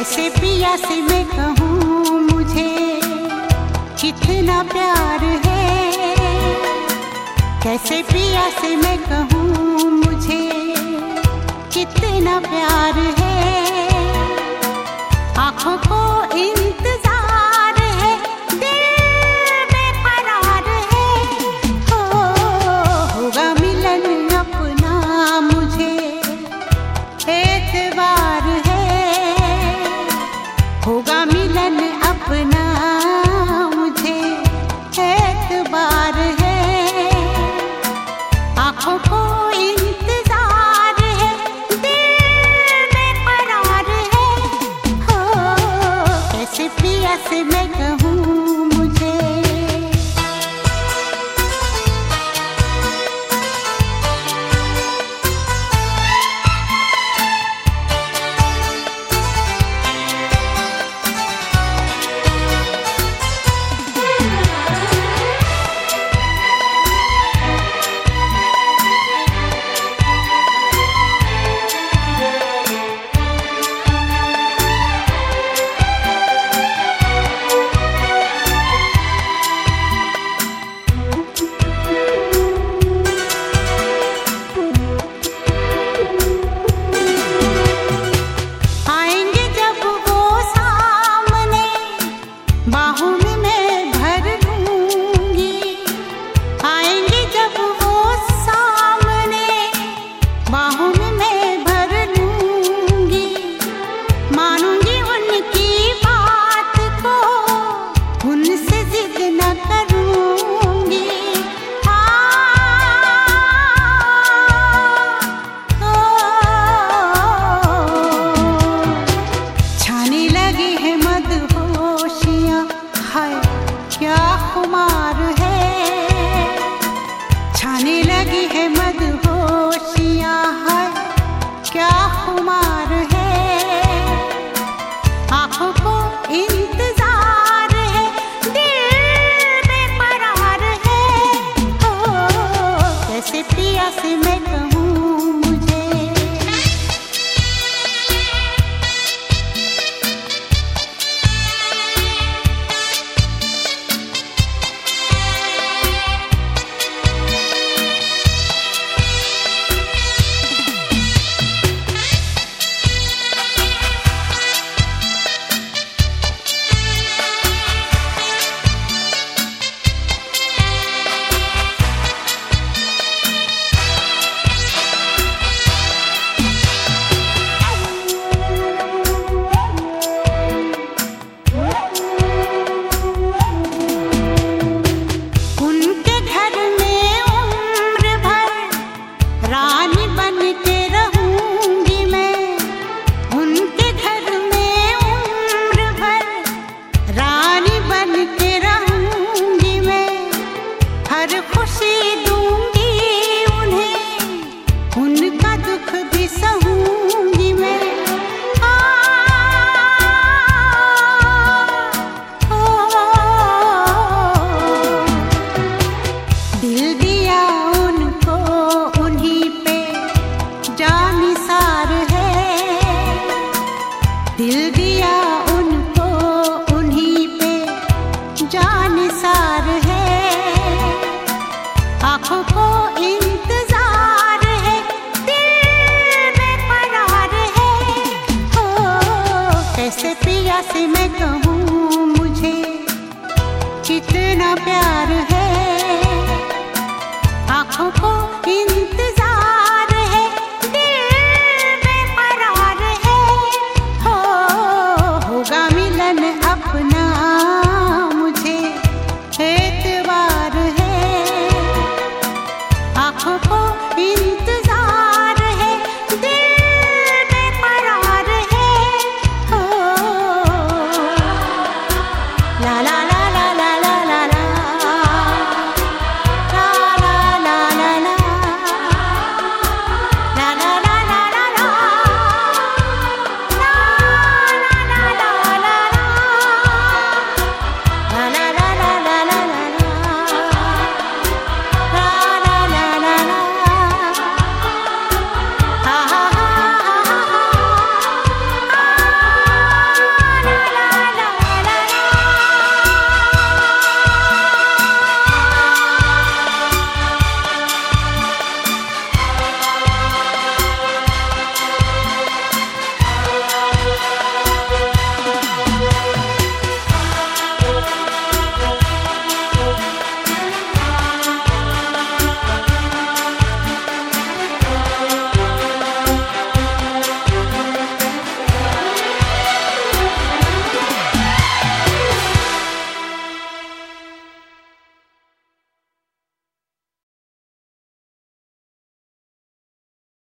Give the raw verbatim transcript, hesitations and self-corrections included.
कैसे पिया से मैं कहूँ मुझे कितना प्यार है, कैसे पिया से मैं कहूँ मुझे कितना प्यार है। आँखों को इंतजार है, दिल बेकरार है, हो होगा मिलन अपना मुझे एतबार है, होगा मिलन अपना मुझे एतबार है। आँखों को इंतजार है, दिल बेकरार है, हो कैसे पिया से मैं कहूँ मुझे। बाहों में मैं भर लूंगी, आएंगे जब वो सामने, बाहों में मैं भर लूंगी, मानूंगी उनकी बात को, उनसे जिद न करूंगी। छाने लगी है मदहोशियाँ, हाय क्या खुमार है, छाने लगी है मदहोशियाँ, हाय क्या खुमार है। आँखों को इंतजार है, दिल बेकरार है, हो कैसे पिया से मैं कहूँ मुझे। रानी बन के रहूंगी मैं, उनके घर में उम्र भर रानी बन के रहूंगी मैं। हर खुशी दूंगी उन्हें, उनका दुख भी सहूंगी मैं। आ, ओ, दिल दिया उनको उन्हीं पे जानिसार है, दिल दिया उनको उन्हीं पे जानिसार है। आँखों को इंतजार है, दिल बेकरार है, हो कैसे पिया से मैं कहूँ मुझे कितना प्यार है।